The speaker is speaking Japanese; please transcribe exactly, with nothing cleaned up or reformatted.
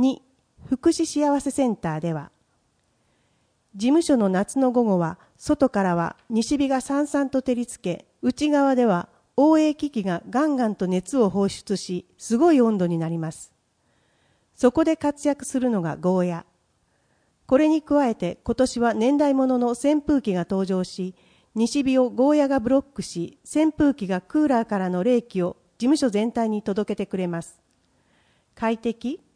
に、福祉幸せセンターでは、事務所の夏の午後は、外からは西日がさんさんと照りつけ、内側では応永機器がガンガンと熱を放出し、すごい温度になります。そこで活躍するのがゴーヤ。これに加えて今年は年代物の扇風機が登場し、西日をゴーヤがブロックし、扇風機がクーラーからの冷気を事務所全体に届けてくれます。快適、